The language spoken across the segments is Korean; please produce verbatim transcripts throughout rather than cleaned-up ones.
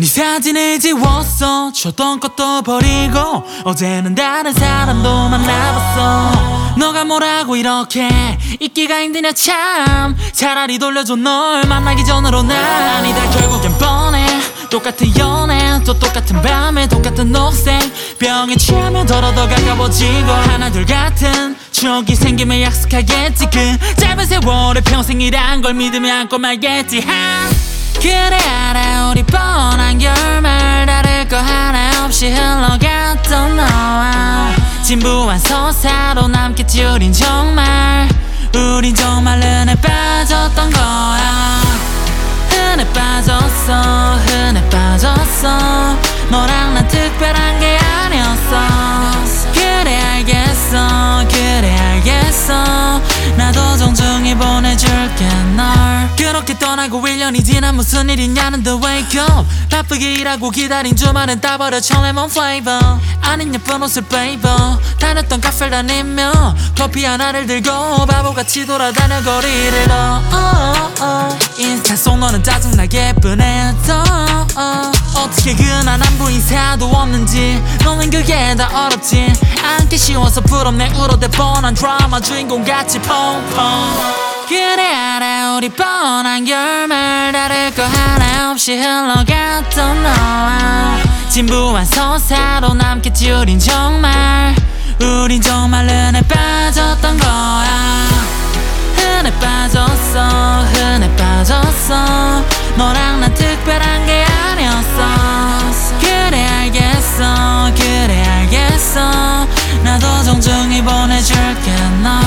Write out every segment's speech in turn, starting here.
네 사진을 지웠어. 줬던 것도 버리고 어제는 다른 사람도 만나봤어. 너가 뭐라고 이렇게 있기가 힘드냐 참. 차라리 돌려줘 널 만나기 전으로. 난 아니다 결국엔 뻔해. 똑같은 연애 또 똑같은 밤에 똑같은 녹색 병에 취하면 덜어 더 가까워지고 하나 둘 같은 추억이 생기면 약속하겠지. 그 짧은 세월에 평생이란 걸 믿으면 안고 말겠지. 하. 그래 알아 우리 뻔한 결말 다를 거 하나 없이 흘러갔던 너와 진부한 서사로 남겠지. 우린 정말 우린 정말 은혜 빠졌던 거야. 흔해 빠졌어 흔해 빠졌어. 너랑 난 특별한 게 아니었어. 그래 알겠어 그래 알겠어. 나도 정중히 보내줄게 널. 그렇게 떠나고 일 년이 지난 무슨 일이냐는 the wake up. 바쁘게 일하고 기다린 주말은 따버려 처음에만 flavor. 아닌 예쁜 옷을 baby. 다녔던 카페를 다니며 커피 하나를 들고 바보같이 돌아다녀 거리를 더 oh, oh. 인스타 속 너는 짜증나게 뻔했어. oh. 어떻게 그날 안부 인사도 없는지 너는 그게 다 어렵지. 않기 쉬워서 부럽네 울어대 뻔한 드라마 주인공같이 펑펑. 그래 알아 우리 뻔한 결말 다를 거 하나 없이 흘러갔던 너와 진부한 서사로 남겠지. 우린 정말 우린 정말 은혜 빠졌던 거야. 흔해 빠졌어 흔해 빠졌어. 너랑 난 특별한 게 아니었어. 그래 알겠어 그래 알겠어. 나도 정중히 보내줄게 널.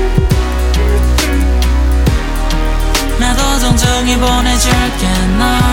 나도 정중히 보내줄게 널.